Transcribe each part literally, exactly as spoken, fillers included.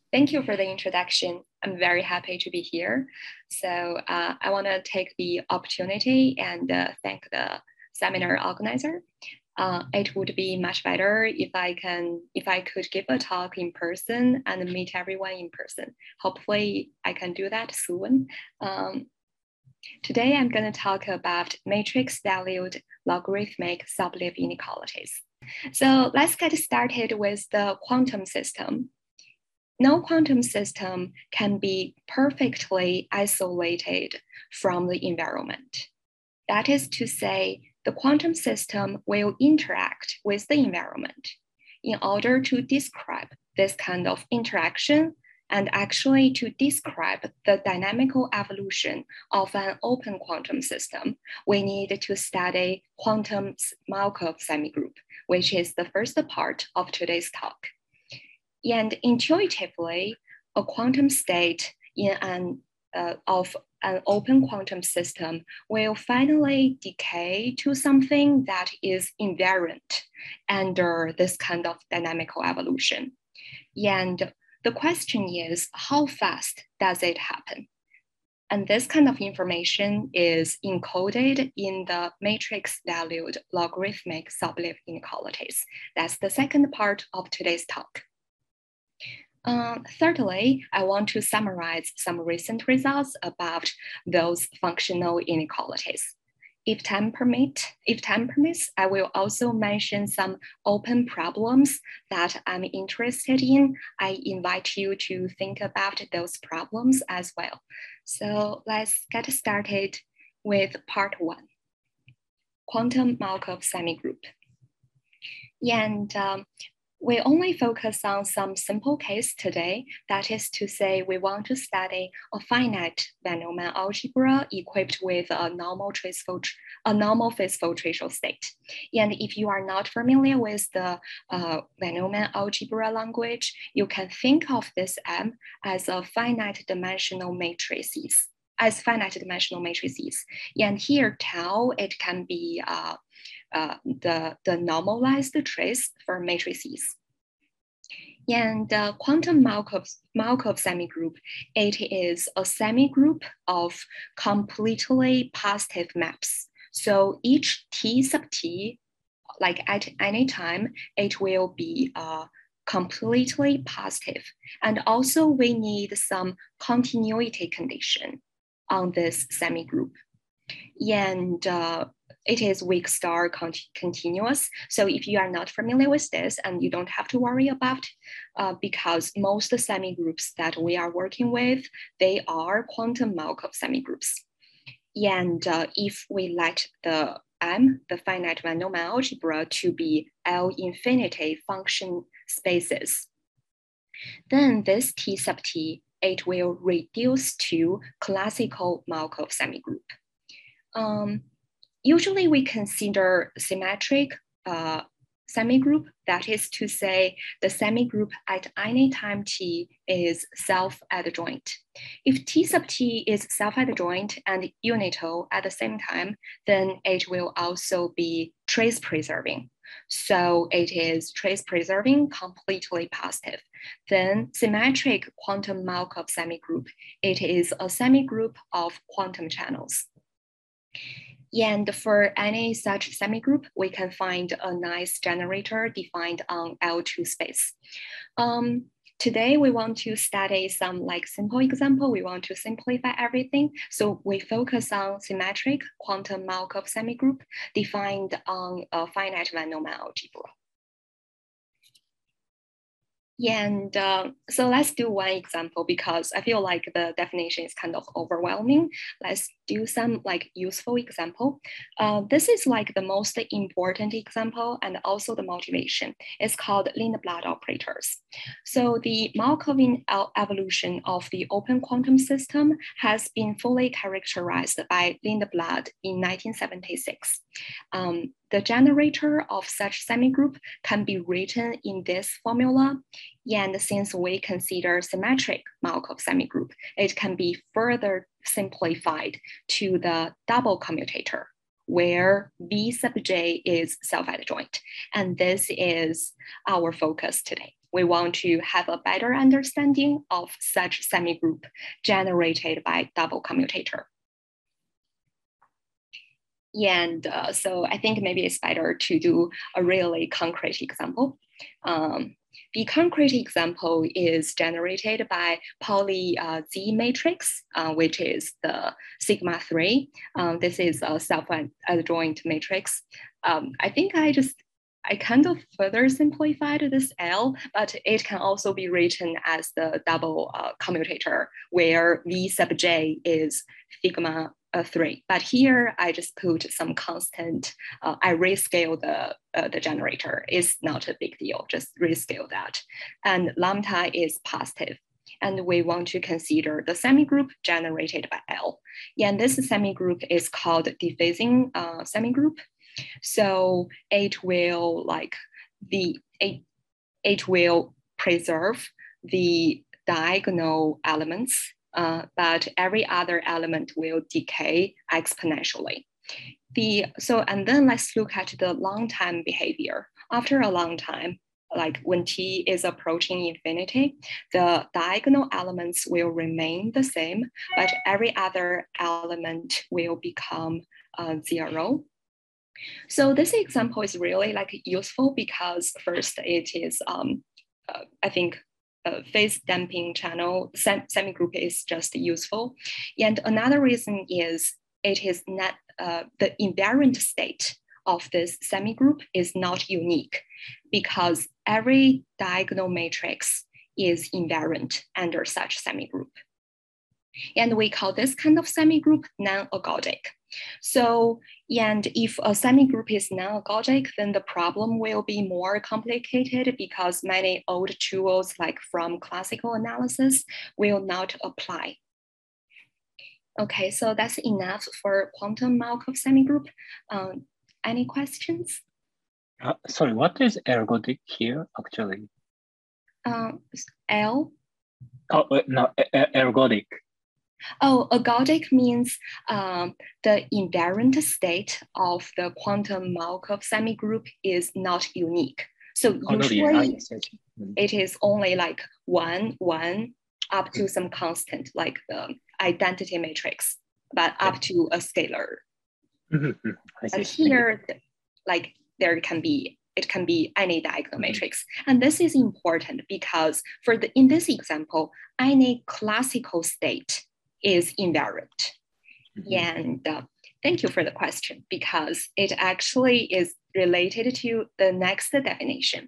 Thank you for the introduction. I'm very happy to be here. So uh, I want to take the opportunity and uh, thank the seminar organizer. Uh, it would be much better if I can, if I could give a talk in person and meet everyone in person. Hopefully, I can do that soon. Um, today, I'm going to talk about matrix-valued logarithmic subleve inequalities. So let's get started with the quantum system. No quantum system can be perfectly isolated from the environment. That is to say, the quantum system will interact with the environment. In order to describe this kind of interaction and actually to describe the dynamical evolution of an open quantum system, we need to study quantum Markov semigroup, which is the first part of today's talk. And intuitively, a quantum state in an, uh, of an open quantum system will finally decay to something that is invariant under this kind of dynamical evolution. And the question is, how fast does it happen? And this kind of information is encoded in the matrix-valued logarithmic subleve inequalities. That's the second part of today's talk. Uh, thirdly, I want to summarize some recent results about those functional inequalities. If time permit, if time permits, I will also mention some open problems that I'm interested in. I invite you to think about those problems as well. So let's get started with part one, quantum Markov semigroup. And um, we only focus on some simple case today. That is to say, we want to study a finite Van Neumann algebra equipped with a normal traceful, a normal faithful tracial state. And if you are not familiar with the uh, Van Neumann algebra language, you can think of this M as a finite dimensional matrices, as finite dimensional matrices. And here, tau, it can be uh, Uh, the, the normalized trace for matrices. And uh, quantum Markov, Markov semigroup, it is a semigroup of completely positive maps. So each T sub T, like at any time, it will be uh, completely positive. And also we need some continuity condition on this semigroup. And uh, it is weak star cont- continuous. So if you are not familiar with this, and you don't have to worry about, uh, because most semigroups that we are working with, they are quantum Markov semigroups. And uh, if we let the M, the finite Van Neumann algebra, to be L infinity function spaces, then this T sub T, it will reduce to classical Markov semigroup. Um, Usually we consider symmetric uh, semigroup, that is to say the semigroup at any time T is self-adjoint. If T sub T is self-adjoint and unital at the same time, then it will also be trace preserving. So it is trace preserving completely positive. Then symmetric quantum Markov semigroup, it is a semigroup of quantum channels. And for any such semigroup, we can find a nice generator defined on L two space. Um, today, we want to study some like simple example. We want to simplify everything. So we focus on symmetric quantum Markov semigroup defined on a finite Van Neumann algebra. And uh, so let's do one example because I feel like the definition is kind of overwhelming. Let's do some like useful example. Uh, this is like the most important example and also the motivation. It's called Lindblad operators. So the Markovian evolution of the open quantum system has been fully characterized by Lindblad in nineteen seventy-six. Um, the generator of such semigroup can be written in this formula. And since we consider symmetric Markov semigroup, it can be further simplified to the double commutator, where V sub j is self-adjoint. And this is our focus today. we want to have a better understanding of such semigroup generated by double commutator. And uh, so I think maybe it's better to do a really concrete example. Um, the concrete example is generated by Pauli uh, Z matrix, uh, which is the sigma three. Um, this is a self-adjoint matrix. Um, I think I just, I kind of further simplified this L, but it can also be written as the double uh, commutator where V sub J is sigma Uh, three, but here I just put some constant. Uh, I rescale the uh, the generator. It's not a big deal. Just rescale that, and lambda is positive, and we want to consider the semigroup generated by L. And this semigroup is called dephasing uh, semigroup. So it will like the it, it will preserve the diagonal elements. Uh, but every other element will decay exponentially. The, so, and then let's look at the long time behavior. After a long time, like when t is approaching infinity, the diagonal elements will remain the same, but every other element will become uh, zero. So this example is really like useful because first it is, um, uh, I think, Uh, phase damping channel sem semigroup is just useful. And another reason is it is not, uh, the invariant state of this semigroup is not unique because every diagonal matrix is invariant under such semigroup. And we call this kind of semigroup non-ergodic. So, and if a semigroup is non-ergodic, then the problem will be more complicated because many old tools, like from classical analysis, will not apply. Okay, so that's enough for quantum Markov semigroup. Um, any questions? Uh, sorry, what is ergodic here, actually? Uh, L? Oh, no, ergodic. Oh, ergodic means um, the invariant state of the quantum Markov semigroup is not unique. So oh, usually no, yes, yes. it is only like one, one up to some constant, like the identity matrix, but up yeah. to a scalar. Mm-hmm. But here, like there can be, it can be any diagonal mm-hmm. matrix. And this is important because for the, in this example, any classical state is invariant. Mm-hmm. And uh, thank you for the question because it actually is related to the next definition.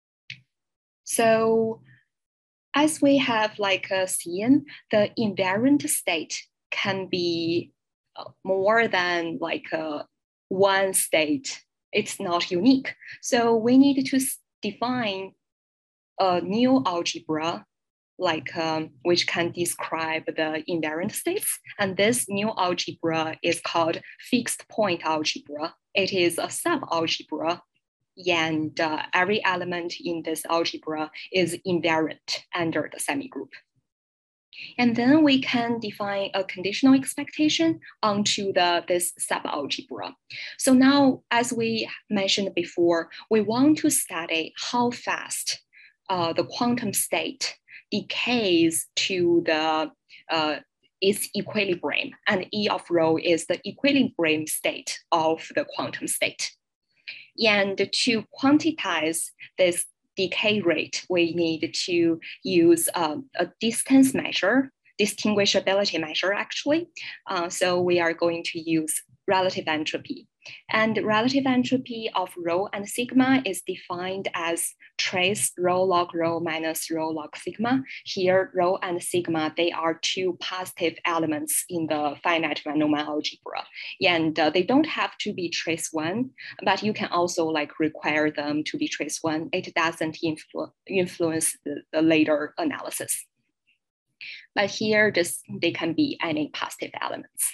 So as we have like uh, seen, the invariant state can be uh, more than like uh, one state. It's not unique. So we need to define a new algebra like um, which can describe the invariant states. And this new algebra is called fixed point algebra. It is a sub-algebra, and uh, every element in this algebra is invariant under the semigroup. And then we can define a conditional expectation onto the, this sub-algebra. So now, as we mentioned before, we want to study how fast uh, the quantum state decays to the uh, its equilibrium, and E of rho is the equilibrium state of the quantum state. And to quantize this decay rate, we need to use um, a distance measure, distinguishability measure actually. Uh, so we are going to use relative entropy. And relative entropy of rho and sigma is defined as trace rho log rho minus rho log sigma. Here, rho and sigma, they are two positive elements in the finite von Neumann algebra. And uh, they don't have to be trace one, but you can also like require them to be trace one. It doesn't influ influence the, the later analysis. But here, just they can be any positive elements.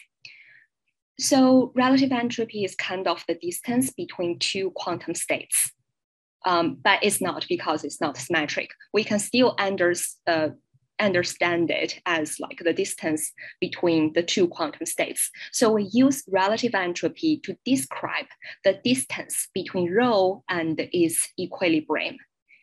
So relative entropy is kind of the distance between two quantum states, um, but it's not because it's not symmetric. We can still under, uh, understand it as like the distance between the two quantum states. So we use relative entropy to describe the distance between rho and its equilibrium.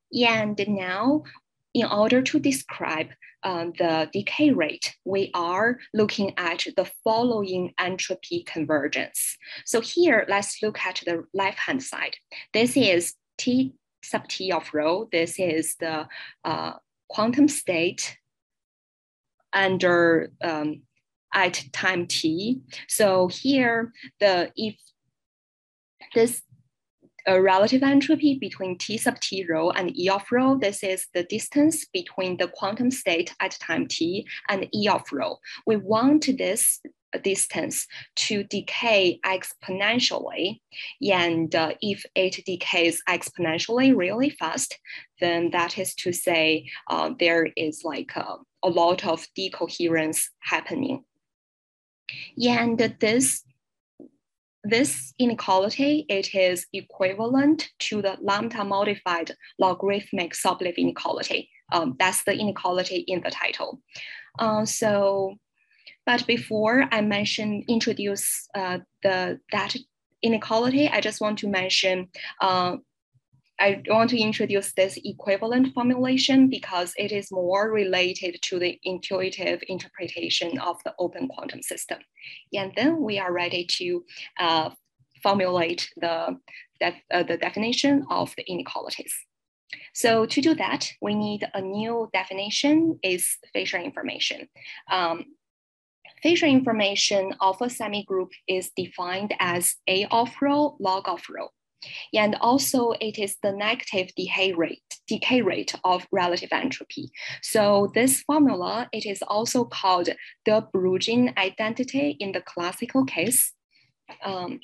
And now, in order to describe um, the decay rate, we are looking at the following entropy convergence. So here, let's look at the left-hand side. This is T sub T of rho. This is the uh, quantum state under um, at time t. So here, the if this a relative entropy between T sub T rho and E of rho. This is the distance between the quantum state at time t and E of rho. We want this distance to decay exponentially. And uh, if it decays exponentially really fast, then that is to say uh, there is like a, a lot of decoherence happening. And this This inequality, it is equivalent to the lambda modified logarithmic Sobolev inequality. Um, that's the inequality in the title. Uh, so, but before I mention, introduce uh, the that inequality, I just want to mention uh, I want to introduce this equivalent formulation because it is more related to the intuitive interpretation of the open quantum system. And then we are ready to uh, formulate the, def uh, the definition of the inequalities. So to do that, we need a new definition, is Fisher information. Um, Fisher information of a semigroup is defined as A of rho log of rho. And also it is the negative decay rate, decay rate of relative entropy. So this formula, it is also called the Bruggen identity in the classical case. Um,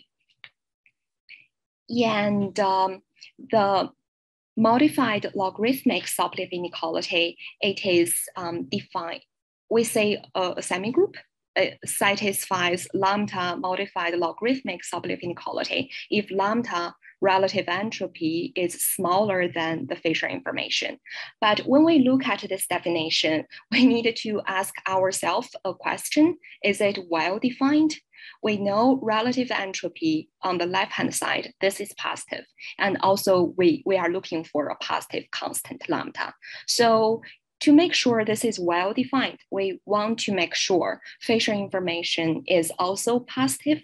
and um, the modified logarithmic Sobolev inequality, it is um, defined, we say a, a semigroup uh, satisfies lambda modified logarithmic Sobolev inequality if lambda relative entropy is smaller than the Fisher information. But when we look at this definition, we need to ask ourselves a question: is it well defined? We know relative entropy on the left-hand side, this is positive. And also we, we are looking for a positive constant lambda. So to make sure this is well defined, we want to make sure Fisher information is also positive.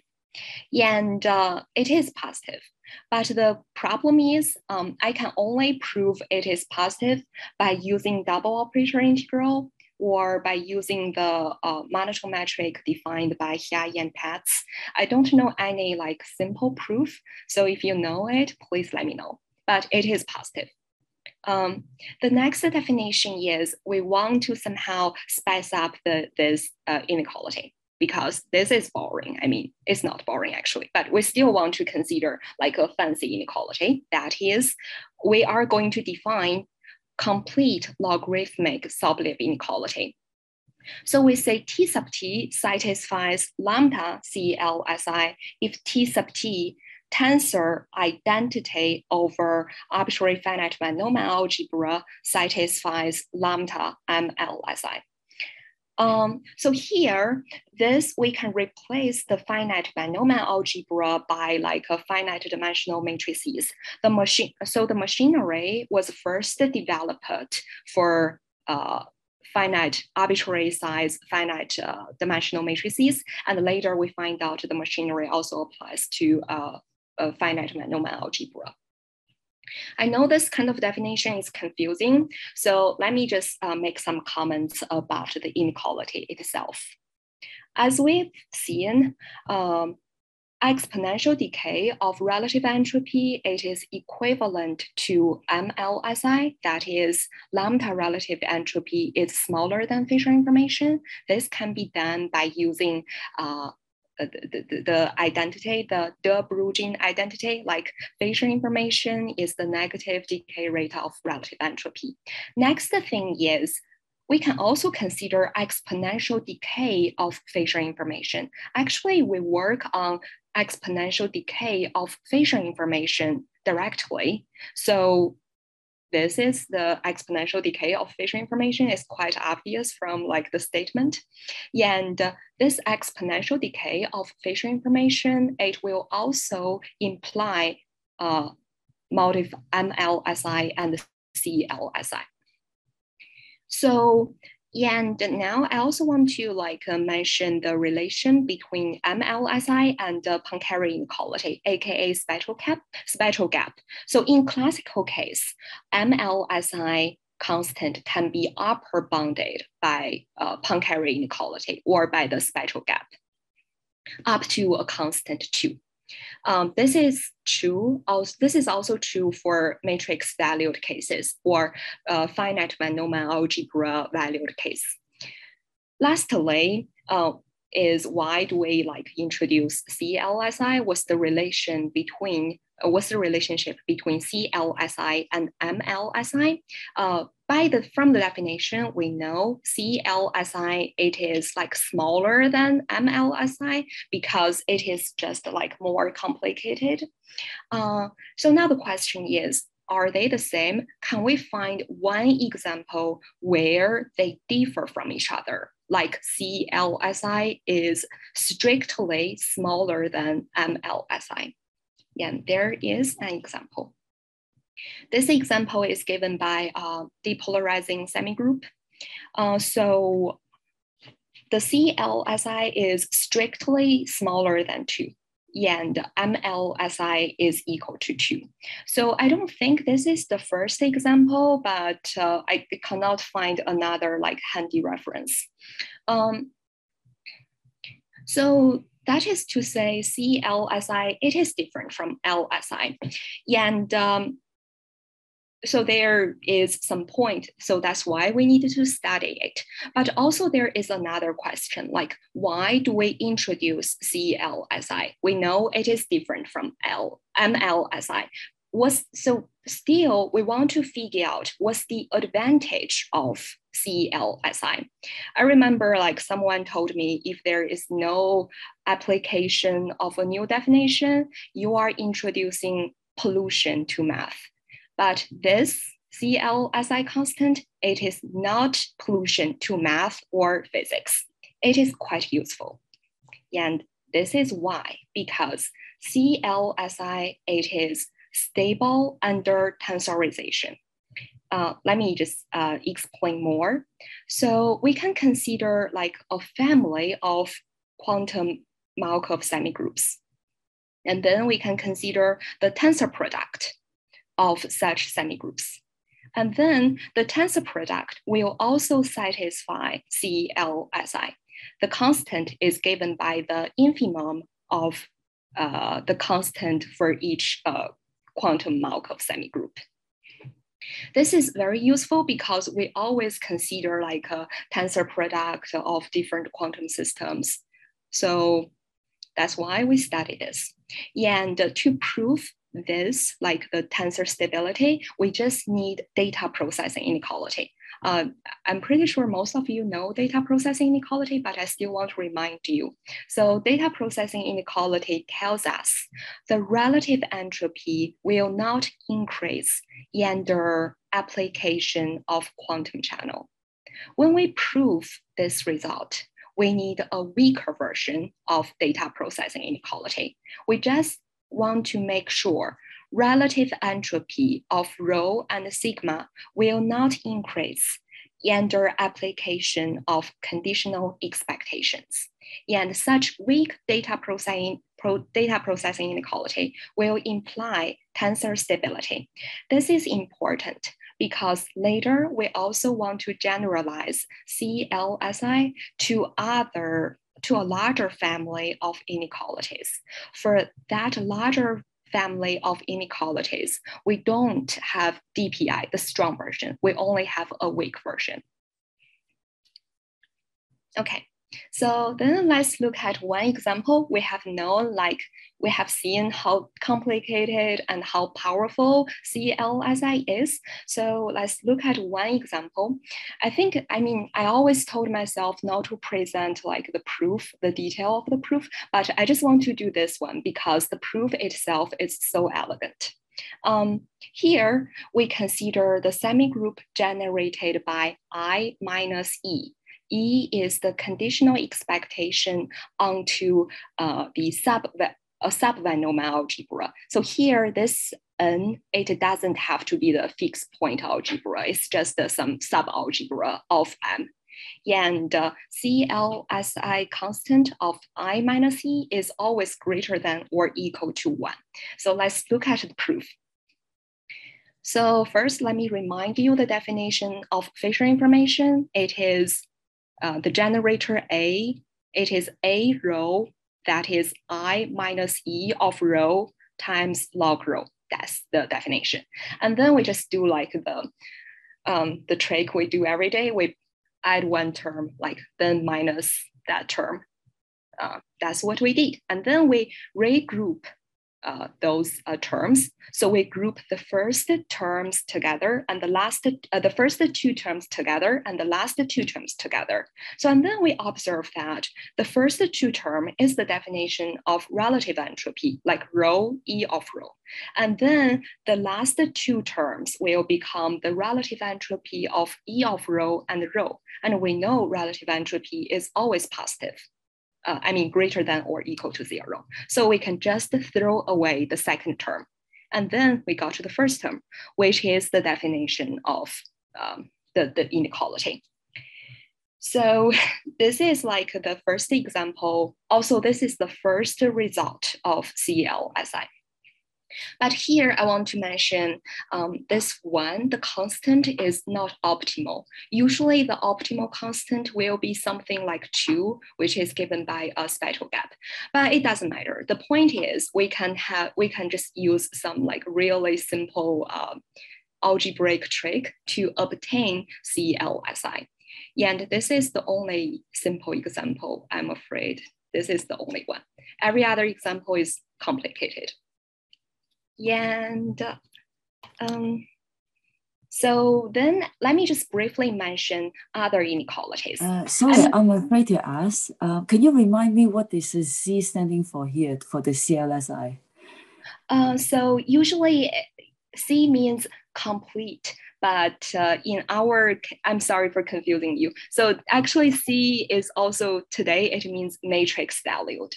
And uh, it is positive. But the problem is um, I can only prove it is positive by using double operator integral or by using the uh, monotone metric defined by Hia and Patz. I don't know any like simple proof. So if you know it, please let me know. But it is positive. Um, the next definition is we want to somehow spice up the, this uh, inequality, because this is boring. I mean, it's not boring actually, but we still want to consider like a fancy inequality. That is, we are going to define complete logarithmic Sobolev inequality. So we say T sub T satisfies lambda C L S I if T sub T tensor identity over arbitrary finite Van Neumann algebra satisfies lambda M L S I. Um, so here, this we can replace the finite Van Neumann algebra by like a finite dimensional matrices. The machine, so the machinery was first developed for uh, finite arbitrary size, finite uh, dimensional matrices, and later we find out the machinery also applies to uh, a finite Van Neumann algebra. I know this kind of definition is confusing, so let me just uh, make some comments about the inequality itself. As we've seen, um, exponential decay of relative entropy, it is equivalent to M L S I, that is lambda relative entropy is smaller than Fisher information. This can be done by using uh, The, the, the identity, the de Bruggen identity, like Fisher information is the negative decay rate of relative entropy. Next thing is, we can also consider exponential decay of Fisher information. Actually, we work on exponential decay of Fisher information directly. So this is the exponential decay of Fisher information is quite obvious from like the statement. And uh, this exponential decay of Fisher information, it will also imply uh, motive M L S I and C L S I. So, and now I also want to like uh, mention the relation between M L S I and the Poincare inequality, aka spectral gap. Spectral gap. So in classical case, M L S I constant can be upper bounded by uh, Poincare inequality or by the spectral gap up to a constant two. Um, this is true. Also, this is also true for matrix valued cases or uh, finite van Neumann algebra valued case. Lastly, uh, is why do we like introduce C L S I? What's the relation between uh, what's the relationship between C L S I and M L S I? Uh, by the from the definition, we know C L S I it is like smaller than M L S I because it is just like more complicated. Uh, so now the question is, are they the same? Can we find one example where they differ from each other? Like C L S I is strictly smaller than M L S I. And there is an example. This example is given by uh, depolarizing semigroup. Uh, so the C L S I is strictly smaller than two. And M L S I is equal to two. So I don't think this is the first example, but uh, I cannot find another like handy reference. Um, so that is to say C L S I, it is different from L S I. And um, so there is some point. So that's why we needed to study it. But also there is another question, like why do we introduce C L S I? We know it is different from L, M L S I. What's, so still we want to figure out what's the advantage of C L S I. I remember like someone told me if there is no application of a new definition, you are introducing pollution to math. But this C L S I constant, it is not pollution to math or physics. It is quite useful. And this is why, because C L S I, it is stable under tensorization. Uh, let me just uh, explain more. So we can consider like a family of quantum Markov semigroups. And then we can consider the tensor product of such semigroups. And then the tensor product will also satisfy C L S I. The constant is given by the infimum of uh, the constant for each uh, quantum Markov semigroup. This is very useful because we always consider like a tensor product of different quantum systems. So that's why we study this. And to prove this, like the tensor stability, we just need data processing inequality. Uh, I'm pretty sure most of you know data processing inequality, but I still want to remind you. So data processing inequality tells us the relative entropy will not increase under application of quantum channel. When we prove this result, we need a weaker version of data processing inequality. We just want to make sure relative entropy of rho and sigma will not increase under application of conditional expectations. And such weak data processing, pro, data processing inequality will imply tensor stability. This is important because later we also want to generalize C L S I to other to a larger family of inequalities. For that larger family of inequalities, we don't have D P I, the strong version. We only have a weak version. Okay, so then let's look at one example. We have known, like, we have seen how complicated and how powerful C L S I is. So let's look at one example. I think, I mean, I always told myself not to present like the proof, the detail of the proof, but I just want to do this one because the proof itself is so elegant. Um, here, we consider the semigroup generated by I minus E. E is the conditional expectation onto uh, the sub a sub-van Neumann algebra. So here, this N, it doesn't have to be the fixed point algebra. It's just uh, some subalgebra of M. And uh, C L S I constant of I minus E is always greater than or equal to one. So let's look at the proof. So first, let me remind you the definition of Fisher information. It is uh, the generator A. It is A rho, that is I minus E of rho times log rho. That's the definition. And then we just do like the, um, the trick we do every day. We add one term, like then minus that term. Uh, that's what we did. And then we regroup Uh, those uh, terms. So we group the first terms together and the last, uh, the first two terms together and the last two terms together. So, and then we observe that the first two term is the definition of relative entropy, like rho E of rho. And then the last two terms will become the relative entropy of E of rho and rho. And we know relative entropy is always positive. Uh, I mean, greater than or equal to zero. So we can just throw away the second term. And then we got to the first term, which is the definition of um, the, the inequality. So this is like the first example. Also, this is the first result of C L S I. But here I want to mention um, this one, the constant is not optimal. Usually the optimal constant will be something like two, which is given by a spectral gap, but it doesn't matter. The point is we can have, we can just use some like really simple uh, algebraic trick to obtain C L S I. And this is the only simple example, I'm afraid. This is the only one. Every other example is complicated. And um, so then let me just briefly mention other inequalities. Uh, sorry, I'm afraid to ask, uh, can you remind me what is the C standing for here for the C L S I? Uh, so usually C means complete, but uh, in our, I'm sorry for confusing you. So actually C is also today, it means matrix valued.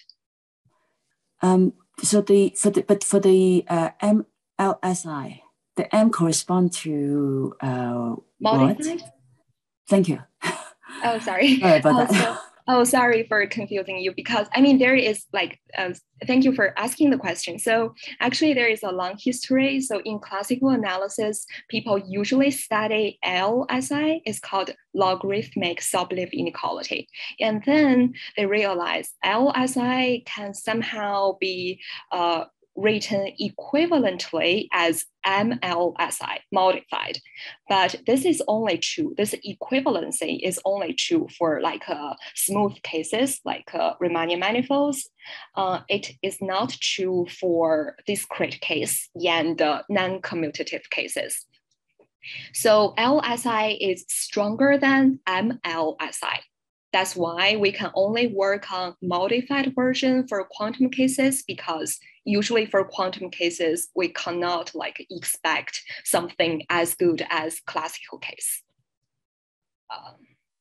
Um, So the for the but for the uh, M L S I, the M correspond to uh, modified? What? Thank you. Oh, sorry. Sorry about oh, that. So, oh, sorry for confusing you because I mean there is like. Uh, thank you for asking the question. So actually there is a long history. So in classical analysis, people usually study L S I. It's called logarithmic Sobolev inequality, and then they realize L S I can somehow be uh, written equivalently as M L S I, modified. But this is only true, this equivalency is only true for like uh, smooth cases, like uh, Riemannian manifolds. Uh, it is not true for discrete case and uh, non-commutative cases. So L S I is stronger than M L S I. That's why we can only work on modified version for quantum cases, because usually for quantum cases, we cannot like expect something as good as classical case. Um,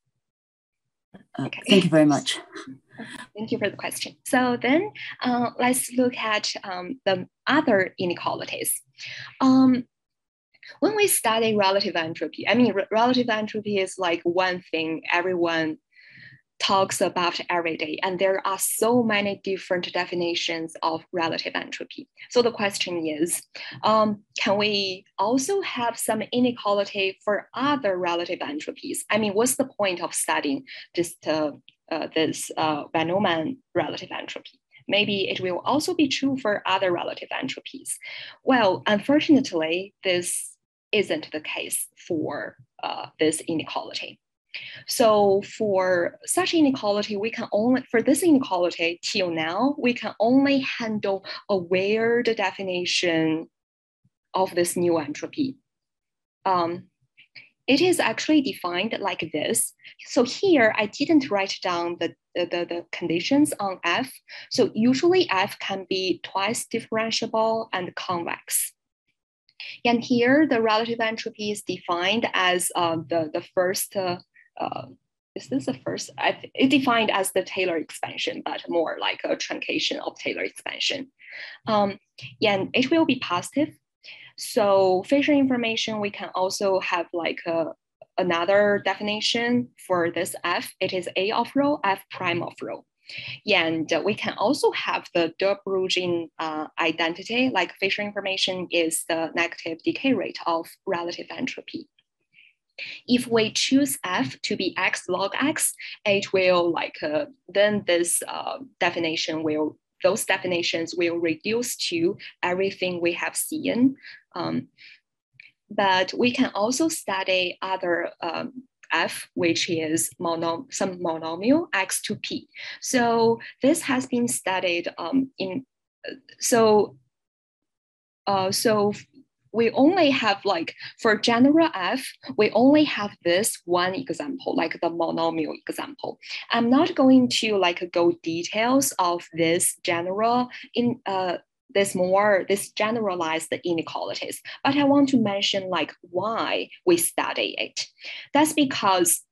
okay. uh, thank you very much. Thank you for the question. So then uh, let's look at um, the other inequalities. Um, when we study relative entropy, I mean, re relative entropy is like one thing everyone talks about every day, and there are so many different definitions of relative entropy. So the question is, um, can we also have some inequality for other relative entropies? I mean, what's the point of studying just uh, uh, this uh, Van Neumann relative entropy? Maybe it will also be true for other relative entropies. Well, unfortunately, this isn't the case for uh, this inequality. So for such inequality, we can only, for this inequality till now, we can only handle a weird definition of this new entropy. Um, it is actually defined like this. So here, I didn't write down the, the, the, the conditions on F. So usually F can be twice differentiable and convex. And here, the relative entropy is defined as uh, the, the first, uh, uh, is this the first? It's defined as the Taylor expansion, but more like a truncation of Taylor expansion. Um, and it will be positive. So facial information, we can also have like a, another definition for this F. It is A of rho, F prime of rho. And we can also have the de Bruijn uh, identity, like facial information is the negative decay rate of relative entropy. If we choose F to be X log X, it will like, uh, then this uh, definition will, those definitions will reduce to everything we have seen. Um, but we can also study other um, F, which is mono, some monomial X to P. So this has been studied um, in, so, uh, so we only have like, for general F, we only have this one example, like the monomial example. I'm not going to like go details of this general in, uh, this more, this generalized inequalities, but I want to mention like why we study it. That's because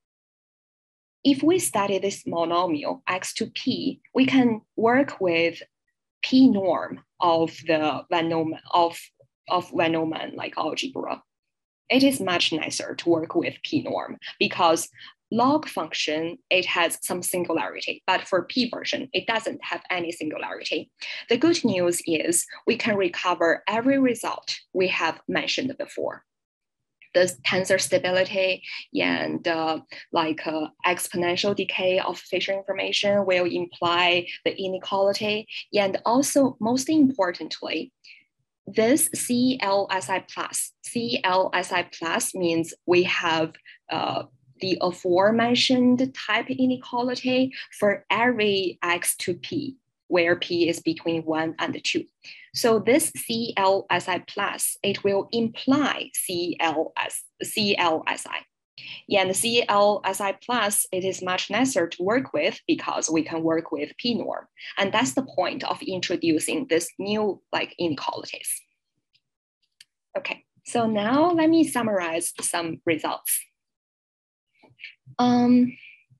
if we study this monomial X to P, we can work with P norm of the Van Neumann, of, of Van Neumann like algebra. It is much nicer to work with P norm because log function, it has some singularity, but for P version, it doesn't have any singularity. The good news is we can recover every result we have mentioned before. The tensor stability and uh, like uh, exponential decay of facial information will imply the inequality. And also, most importantly, this C L S I plus, C L S I plus means we have uh, the aforementioned type inequality for every X to P, where P is between one and two. So this C L S I plus, it will imply C L S, C L S I. And C L S I plus, it is much nicer to work with because we can work with P norm. And that's the point of introducing this new like inequalities. Okay, so now let me summarize some results. Um,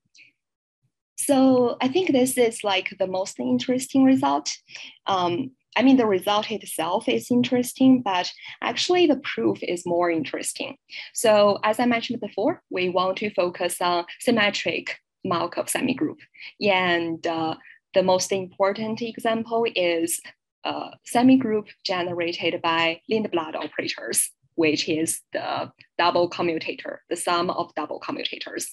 so I think this is like the most interesting result. Um, I mean, the result itself is interesting, but actually the proof is more interesting. So as I mentioned before, we want to focus on symmetric Markov semigroup. And uh, the most important example is uh, semigroup generated by Lindblad operators, which is the double commutator, the sum of double commutators.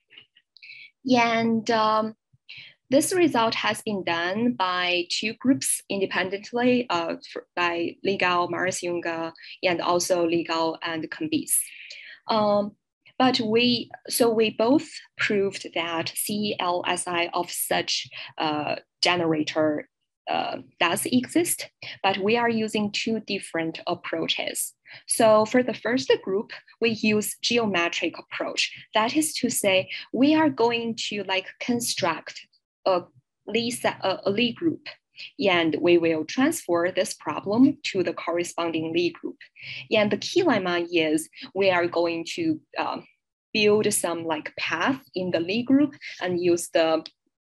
And um, this result has been done by two groups independently, uh, by Legal, Maris-Junge, and also Legal and Cambis. Um, but we, so we both proved that C L S I of such uh, generator uh, does exist, but we are using two different approaches. So for the first group, we use geometric approach. That is to say, we are going to like construct a Lie, a, a Lie group, and we will transfer this problem to the corresponding Lie group. And the key lemma is we are going to um, build some like path in the Lie group and use the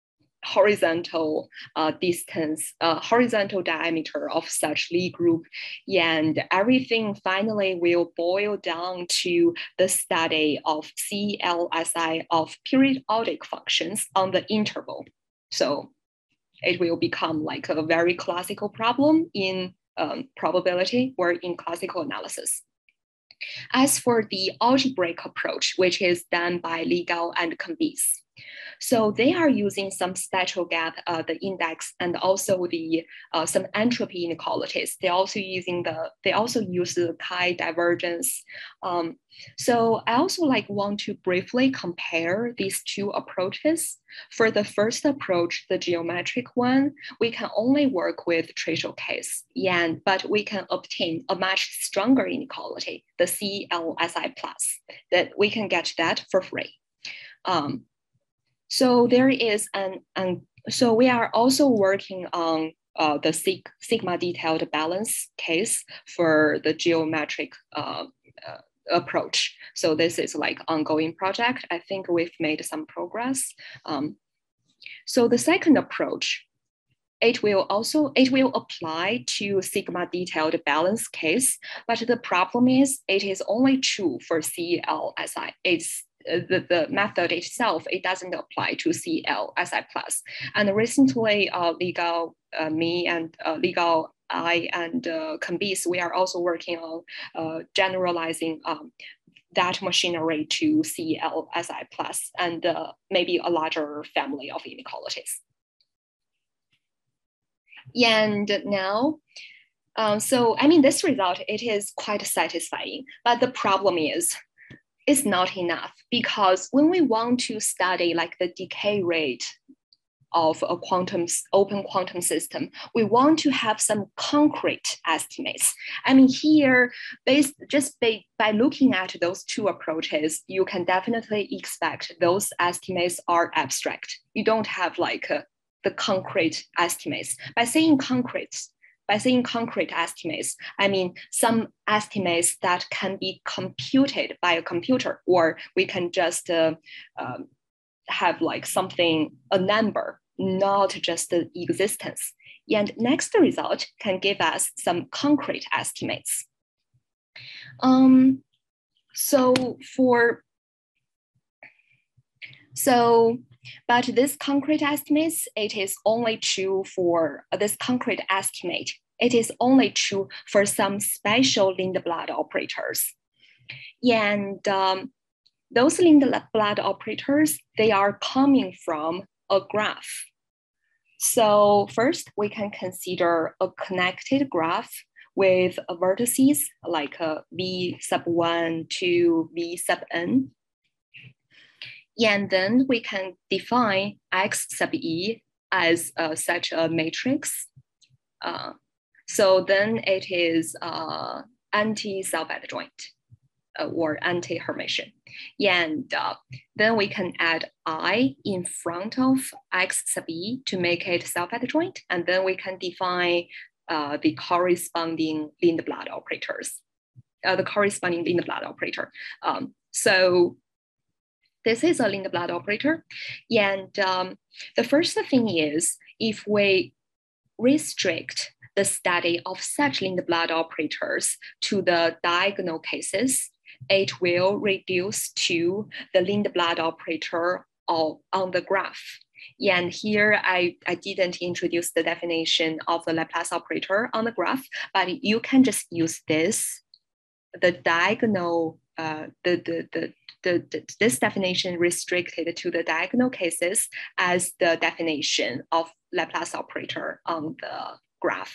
horizontal uh, distance, uh, horizontal diameter of such Lie group. And everything finally will boil down to the study of C L S I of periodic functions on the interval. So it will become like a very classical problem in um, probability or in classical analysis. As for the algebraic approach, which is done by Legal and Cambis, so they are using some spectral gap, uh, the index, and also the uh, some entropy inequalities. They're also using the, they also use the chi divergence. Um, so I also like want to briefly compare these two approaches. For the first approach, the geometric one, we can only work with trivial case, and but we can obtain a much stronger inequality, the C L S I plus, that we can get that for free. Um, So there is an, an so we are also working on uh, the sig sigma detailed balance case for the geometric uh, uh, approach. So this is like ongoing project. I think we've made some progress. Um, so the second approach, it will also, it will apply to sigma detailed balance case, but the problem is it is only true for C L S I. It's uh, the, the method itself, it doesn't apply to C L S I plus. And recently, uh, legal, uh, me and uh, legal I and uh, Cambis, we are also working on uh, generalizing um, that machinery to C L S I plus and uh, maybe a larger family of inequalities. And now, um, so I mean, this result, it is quite satisfying, but the problem is, it's not enough, because when we want to study like the decay rate of a quantum open quantum system, we want to have some concrete estimates. I mean, here, based just by, by looking at those two approaches, you can definitely expect those estimates are abstract. You don't have like a, the concrete estimates. By saying concrete, by saying concrete estimates, I mean some estimates that can be computed by a computer, or we can just uh, um, have like something, a number, not just the existence. And next result can give us some concrete estimates. Um, so for, so, but this concrete estimates, it is only true for uh, this concrete estimate. It is only true for some special Lindblad operators. And um, those Lindblad operators, they are coming from a graph. So first, we can consider a connected graph with vertices like a V sub one to V sub n. And then we can define X sub E as uh, such a matrix. Uh, so then it is uh, anti-self-adjoint uh, or anti-Hermitian. And uh, then we can add I in front of X sub E to make it self-adjoint. And then we can define uh, the corresponding Lindblad operators, uh, the corresponding Lindblad operator. Um, so this is a Lindblad operator. And um, the first thing is, if we restrict the study of such Lindblad operators to the diagonal cases, it will reduce to the Lindblad operator all on the graph. And here I, I didn't introduce the definition of the Laplace operator on the graph, but you can just use this, the diagonal, uh, the, the, the, the, the, this definition restricted to the diagonal cases as the definition of Laplace operator on the graph.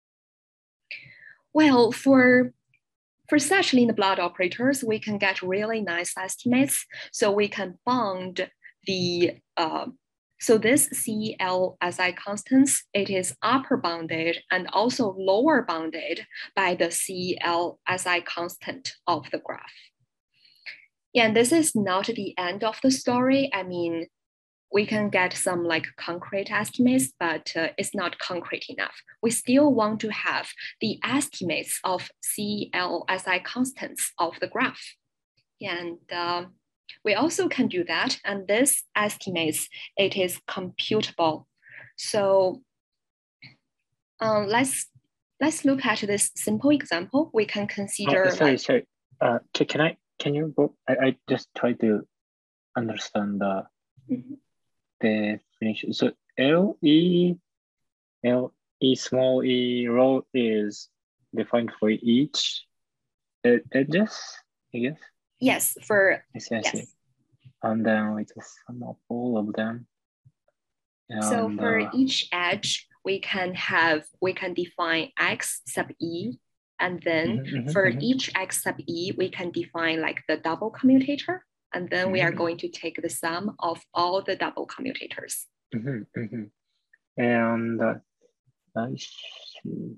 Well, for For such Lindblad operators, we can get really nice estimates. So we can bound the, uh, so this C L S I constants, it is upper bounded and also lower bounded by the C L S I constant of the graph. And this is not the end of the story. I mean, we can get some like concrete estimates, but uh, it's not concrete enough. We still want to have the estimates of C L S I constants of the graph. And uh, we also can do that. And this estimates, it is computable. So um, let's, let's look at this simple example. We can consider- oh, Sorry, like, sorry. Uh, can, can I, can you go, I, I just try to understand the, mm-hmm. definition. So L E, L E small e rho is defined for each ed edges, I guess? Yes, for, I see, I yes. see. And then it's a sum of all of them. And, so for uh, each edge, we can have, we can define X sub E. And then mm-hmm, mm-hmm, for mm-hmm. each X sub E, we can define like the double commutator. And then mm-hmm. we are going to take the sum of all the double commutators. Mm-hmm, mm-hmm. And uh, I see.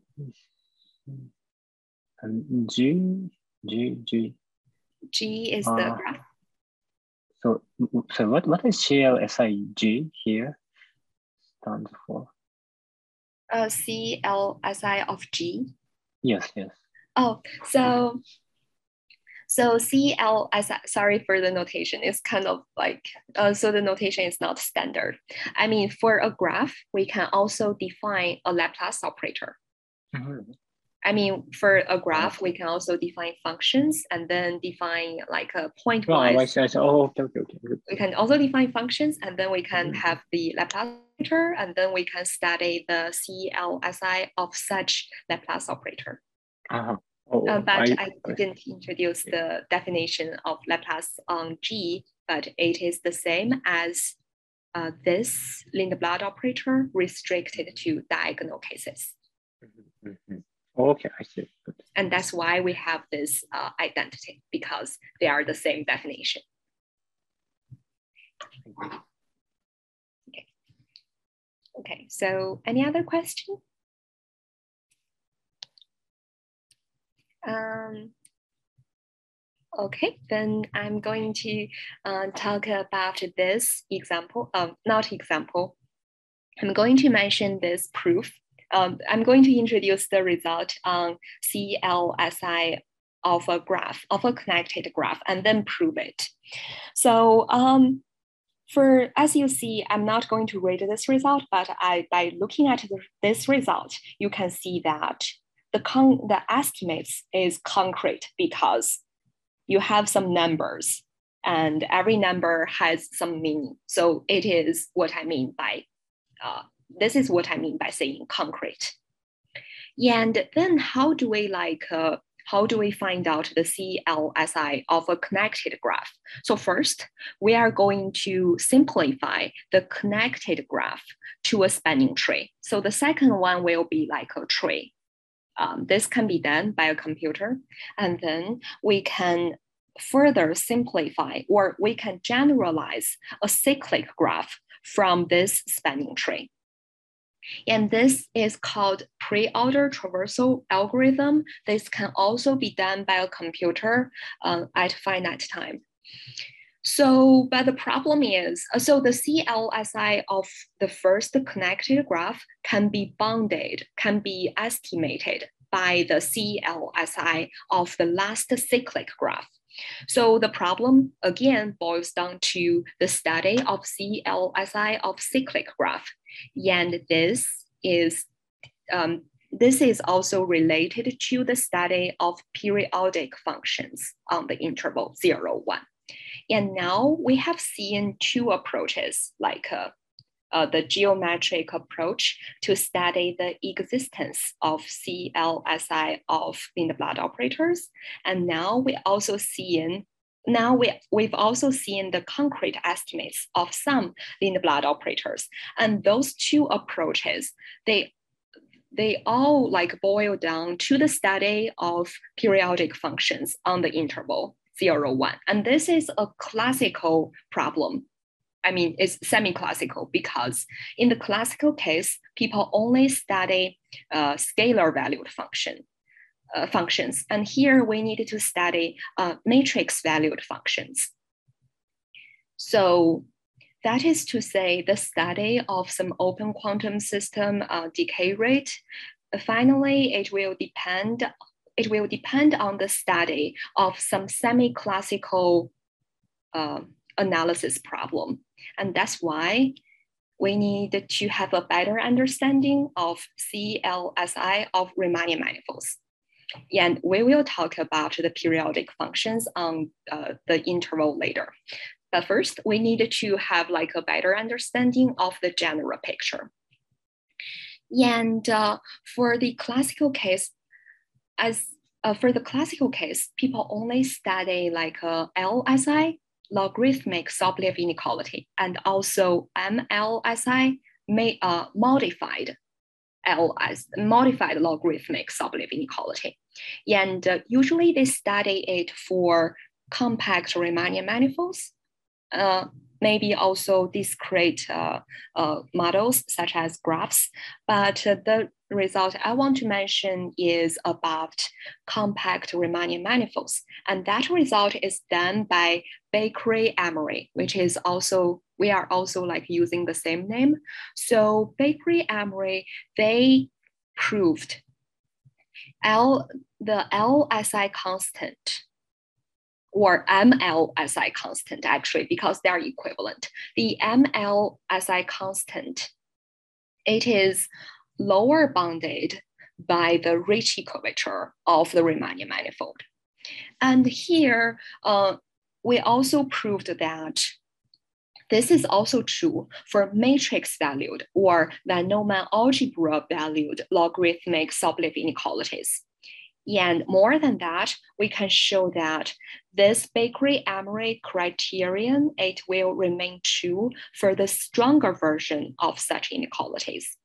And G, G, G. G is uh, the graph. So, so what, what is C L S I G here stands for? Uh, C L S I of G. Yes, yes. Oh, so So C L S I, sorry for the notation, it's kind of like, uh, so the notation is not standard. I mean, for a graph, we can also define a Laplace operator. Mm-hmm. I mean, for a graph, we can also define functions and then define like a point-wise. Oh, oh, okay, okay, okay. We can also define functions, and then we can mm-hmm. have the Laplace operator, and then we can study the C L S I of such Laplace operator. Uh-huh. Oh, uh, but I, I didn't introduce the definition of Laplace on G, but it is the same as uh, this Lindblad operator restricted to diagonal cases. Mm-hmm. Mm-hmm. Okay, I see. Good. And that's why we have this uh, identity, because they are the same definition. Okay. Okay, so any other question? Um, okay, then I'm going to uh, talk about this example, um, not example. I'm going to mention this proof. Um, I'm going to introduce the result on C L S I of a graph, of a connected graph, and then prove it. So um, for, as you see, I'm not going to read this result, but I, by looking at the, this result, you can see that the, con the estimates is concrete because you have some numbers and every number has some meaning. So it is what I mean by uh, This is what I mean by saying concrete. And then how do we like, uh, how do we find out the C L S I of a connected graph? So first, we are going to simplify the connected graph to a spanning tree. So the second one will be like a tree. Um, this can be done by a computer. And then we can further simplify, or we can generalize a cyclic graph from this spanning tree. And this is called pre-order traversal algorithm. This can also be done by a computer uh, at finite time. So, but the problem is, so the C L S I of the first connected graph can be bounded, can be estimated by the C L S I of the last cyclic graph. So the problem, again, boils down to the study of C L S I of cyclic graph. And this is, um, this is also related to the study of periodic functions on the interval zero, one. And now we have seen two approaches, like uh, uh, the geometric approach to study the existence of C L S I of Lindblad operators. And now we also seen, now we, we've also seen the concrete estimates of some Lindblad operators. And those two approaches, they they all like boil down to the study of periodic functions on the interval zero, one. And this is a classical problem. I mean, it's semi-classical because in the classical case, people only study uh, scalar valued function, uh, functions. And here we need to study uh, matrix valued functions. So that is to say the study of some open quantum system uh, decay rate. Finally, it will depend It will depend on the study of some semi-classical uh, analysis problem. And that's why we need to have a better understanding of C L S I of Riemannian manifolds. And we will talk about the periodic functions on uh, the interval later. But first, we need to have like a better understanding of the general picture. And uh, for the classical case, as uh, for the classical case, people only study like a L S I, logarithmic Sobolev inequality, and also M L S I, may, uh, modified L S, modified logarithmic Sobolev inequality. And uh, usually they study it for compact Riemannian manifolds, uh, maybe also discrete uh, uh, models such as graphs. But uh, the result I want to mention is about compact Riemannian manifolds. And that result is done by Bakery-Emery, which is also, we are also like using the same name. So Bakery-Emery, they proved L, the L S I constant or M L S I constant actually, because they're equivalent. The M L S I constant, it is lower bounded by the Ricci curvature of the Riemannian manifold. And here, uh, we also proved that this is also true for matrix valued or Van Neumann algebra valued logarithmic Sobolev inequalities. And more than that, we can show that this Bakery-Emery criterion, it will remain true for the stronger version of such inequalities.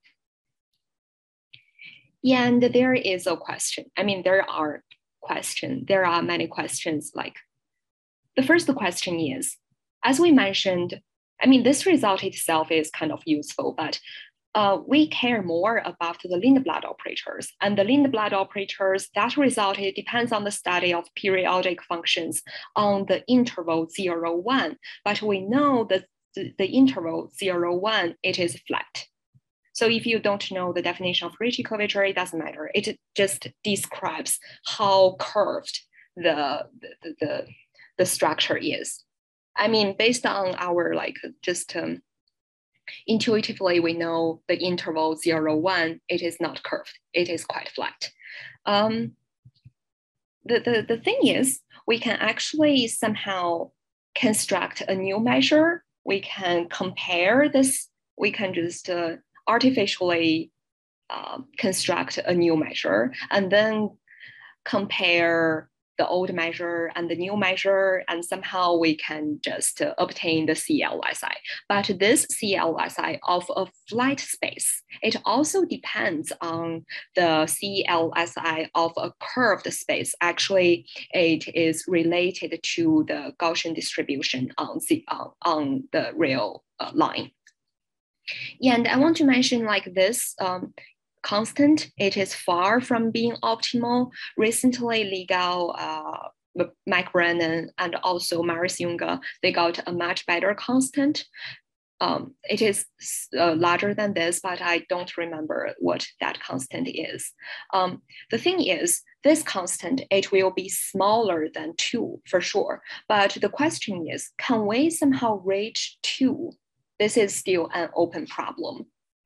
And there is a question. I mean, there are questions. There are many questions. Like, the first question is, as we mentioned, I mean, this result itself is kind of useful, but uh, we care more about the Lindblad operators. And the Lindblad operators, that result, it depends on the study of periodic functions on the interval zero, one. But we know that the, the interval zero, one, it is flat. So if you don't know the definition of Ricci curvature, it doesn't matter. It just describes how curved the, the, the, the structure is. I mean, based on our like just um, intuitively, we know the interval zero, one, it is not curved. It is quite flat. Um, the, the, the thing is, we can actually somehow construct a new measure. We can compare this. We can just uh, artificially uh, construct a new measure and then compare the old measure and the new measure, and somehow we can just uh, obtain the C L S I. But this C L S I of a flat space, it also depends on the C L S I of a curved space. Actually, it is related to the Gaussian distribution on the, uh, on the real uh, line. And I want to mention like this, um, constant, it is far from being optimal. Recently, Ligao, uh, Mike Brennan, and also Marius Junge, they got a much better constant. Um, it is uh, larger than this, but I don't remember what that constant is. Um, the thing is, this constant, it will be smaller than two for sure. But the question is, can we somehow reach two? This is still an open problem.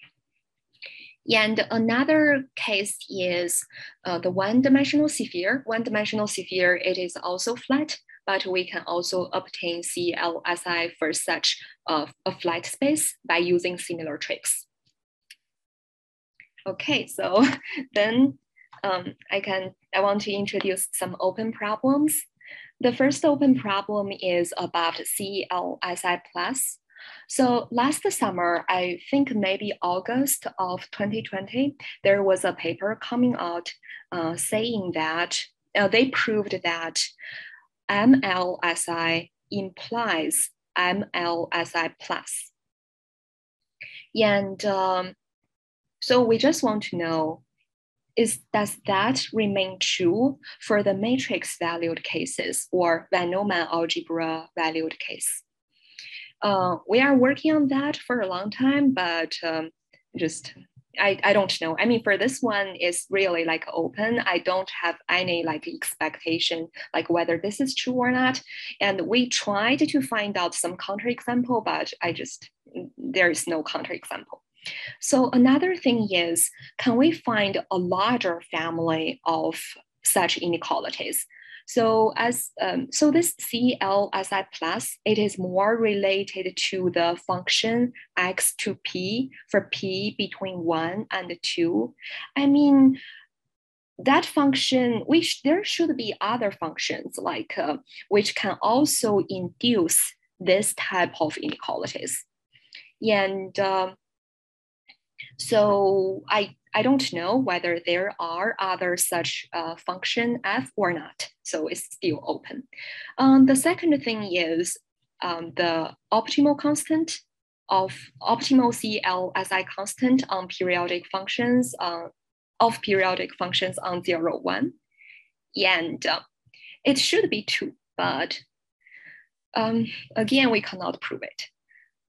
And another case is uh, the one-dimensional sphere. One-dimensional sphere, it is also flat, but we can also obtain C L S I for such uh, a flat space by using similar tricks. Okay, so then um, I can, I want to introduce some open problems. The first open problem is about C L S I plus. So last summer, I think maybe August of twenty twenty, there was a paper coming out uh, saying that uh, they proved that M L S I implies M L S I plus. And um, so we just want to know, is, does that remain true for the matrix valued cases or Van Neumann algebra valued case? Uh, we are working on that for a long time, but um, just, I, I don't know. I mean, for this one, it's really like open. I don't have any like expectation, like whether this is true or not. And we tried to find out some counterexample, but I just, there is no counterexample. So another thing is, can we find a larger family of such inequalities? So as um, so this C L S I plus, it is more related to the function x to p for p between one and two. I mean, that function, which there should be other functions like uh, which can also induce this type of inequalities. And um, so I I don't know whether there are other such uh, function f or not. So it's still open. Um, the second thing is um, the optimal constant of optimal C L S I constant on periodic functions uh, of periodic functions on zero, one. And uh, it should be two, but um, again, we cannot prove it.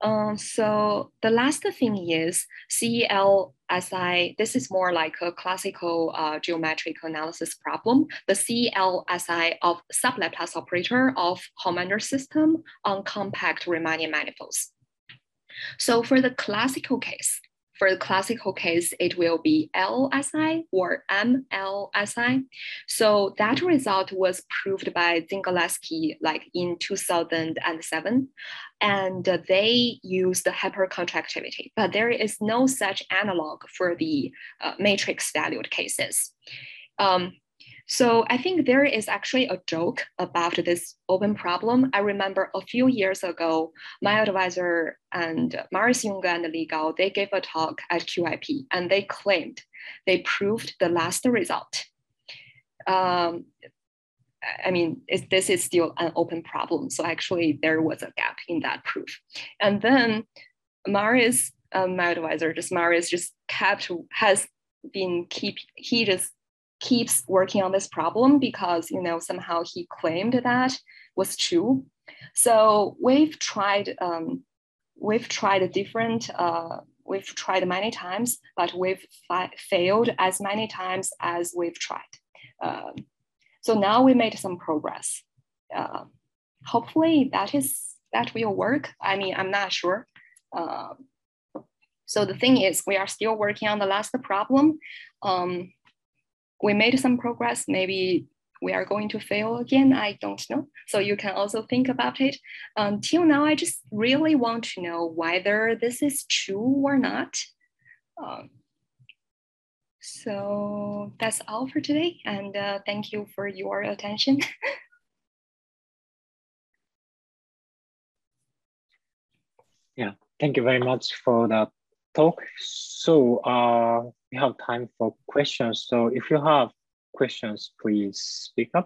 Um, so the last thing is C L S I. This is more like a classical uh, geometric analysis problem. The C L S I of sub-Laplace operator of Hofmann's system on compact Riemannian manifolds. So for the classical case, for the classical case, it will be L S I or M L S I. So that result was proved by Zingalewski like in two thousand seven, and they used the hypercontractivity, but there is no such analog for the uh, matrix valued cases. Um, So I think there is actually a joke about this open problem. I remember a few years ago, my advisor and Marius Junge and Li Gao, they gave a talk at Q I P and they claimed they proved the last result. Um, I mean, it, this is still an open problem. So actually there was a gap in that proof. And then Marius, um, my advisor, just Marius just kept, has been keep, he just keeps working on this problem because, you know, somehow he claimed that was true. So we've tried, um, we've tried different, uh, we've tried many times, but we've failed as many times as we've tried. Uh, so now we made some progress. Uh, hopefully that is, that will work. I mean, I'm not sure. Uh, so the thing is, we are still working on the last problem. Um, We made some progress. Maybe we are going to fail again. I don't know. So you can also think about it. Until now, I just really want to know whether this is true or not. Um, so that's all for today. And uh, thank you for your attention. Yeah, thank you very much for that talk. So uh, we have time for questions. So if you have questions, please speak up.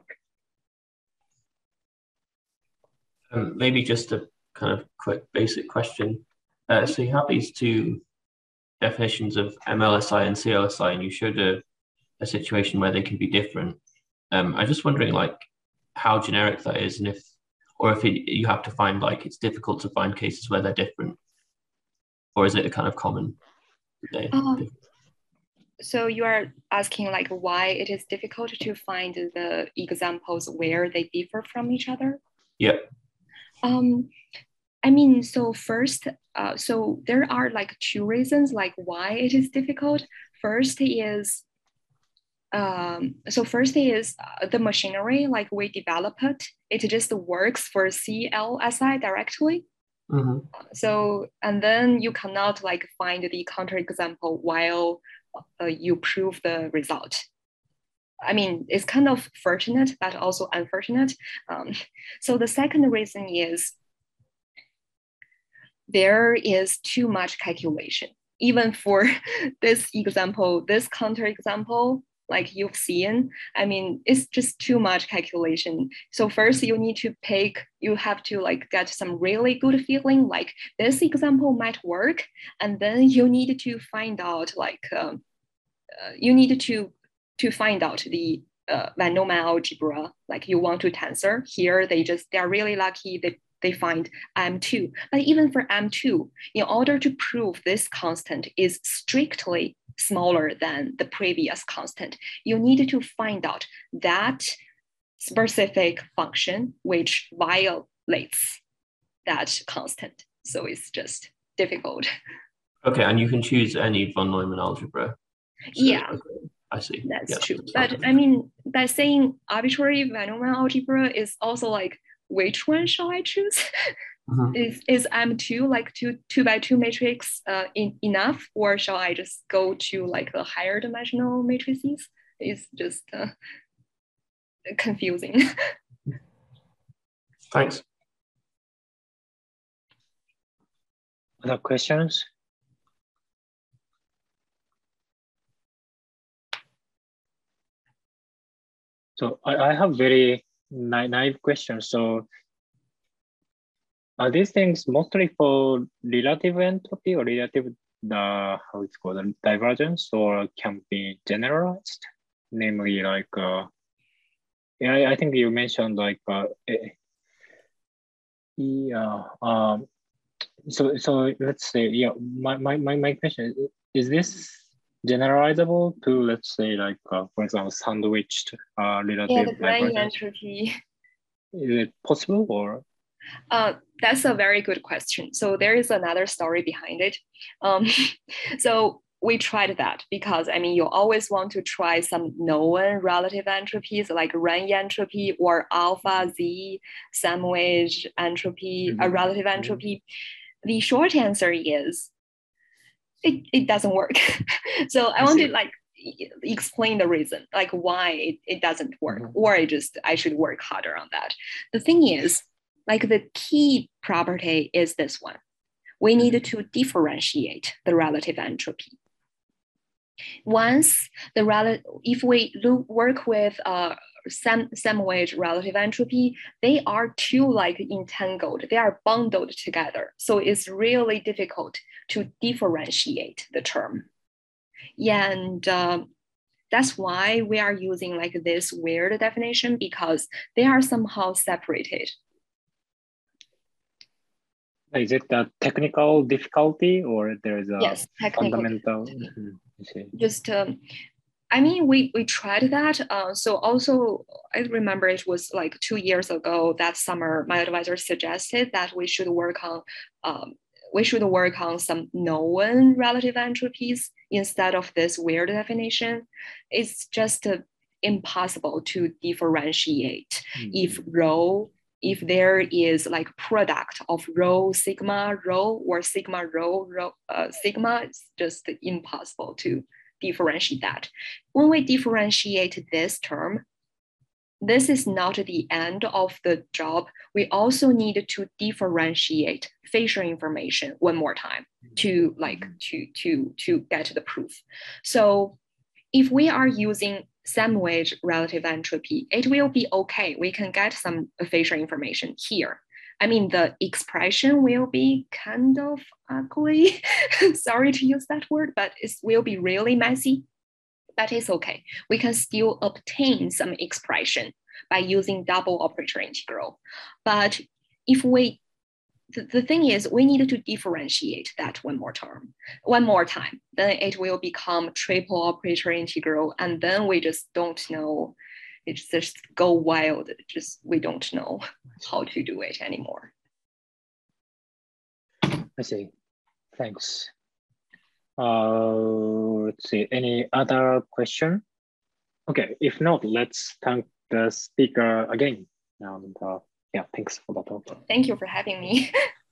Um, maybe just a kind of quick basic question. Uh, so you have these two definitions of M L S I and C L S I, and you showed a, a situation where they can be different. Um, I'm just wondering like how generic that is, and if, or if it, you have to find like it's difficult to find cases where they're different, or is it a kind of common thing? Um, so you are asking like why it is difficult to find the examples where they differ from each other? Yeah. Um, I mean, so first, uh, so there are like two reasons like why it is difficult. First is, um, so first is uh, the machinery, like we develop it, it just works for C L S I directly. Mm-hmm. So, and then you cannot like find the counterexample while uh, you prove the result. I mean, it's kind of fortunate, but also unfortunate. Um, so the second reason is there is too much calculation. Even for this example, this counterexample, like you've seen, I mean, it's just too much calculation. So first you need to pick, you have to like get some really good feeling, like this example might work. And then you need to find out like, um, uh, you need to, to find out the uh, Van Neumann algebra, like you want to tensor. Here, they just, they're really lucky that they find M two. But even for M two, in order to prove this constant is strictly smaller than the previous constant, you need to find out that specific function which violates that constant. So it's just difficult. Okay, and you can choose any von Neumann algebra. So, yeah, okay, I see. That's yeah, true. that's But I mean, by saying arbitrary Van Neumann algebra is also like, which one shall I choose? Mm-hmm. Is is M two like two two by two matrix uh, in, enough, or shall I just go to like the higher dimensional matrices? It's just uh, confusing. Thanks. Other questions? So I, I have very na naive questions. So are these things mostly for relative entropy or relative, the how it's called, divergence, or can be generalized? Namely, like, uh, yeah, I think you mentioned like, uh, yeah, um, so so let's say, yeah, my, my, my, my question is, is this generalizable to, let's say, like, uh, for example, sandwiched uh, relative Yeah, the grain divergence? entropy. Is it possible or? Uh, that's a very good question. So there is another story behind it. Um, so we tried that because, I mean, you always want to try some known relative entropies like Rank entropy or alpha Z sandwich entropy, mm-hmm. a relative entropy. Mm-hmm. The short answer is it, it doesn't work. So I, I want to like explain the reason, like why it, it doesn't work, mm-hmm. or I just, I should work harder on that. The thing is, like the key property is this one. We need to differentiate the relative entropy. Once the relative, if we look, work with uh, sam sandwich relative entropy, they are too like entangled, they are bundled together. So it's really difficult to differentiate the term. And um, that's why we are using like this weird definition, because they are somehow separated. Is it a technical difficulty or there's a yes, fundamental? Just, um, I mean, we, we tried that. Uh, so also, I remember it was like two years ago that summer, my advisor suggested that we should work on, um, we should work on some known relative entropies instead of this weird definition. It's just uh, impossible to differentiate mm-hmm. if rho, if there is like product of rho sigma rho or sigma rho, rho uh, sigma, it's just impossible to differentiate that. When we differentiate this term, this is not the end of the job. We also need to differentiate facial information one more time to like to to to get the proof. So if we are using sandwich relative entropy, it will be okay. We can get some facial information here. I mean, the expression will be kind of ugly. Sorry to use that word, but it will be really messy. That is okay. We can still obtain some expression by using double operator integral. But if we, the, the thing is, we need to differentiate that one more term, one more time, then it will become triple operator integral. And then we just don't know, it just go wild. It just, we don't know how to do it anymore. I see, thanks. Uh, let's see, any other question? Okay, if not, let's thank the speaker again. And uh, yeah, thanks for the talk. Thank you for having me.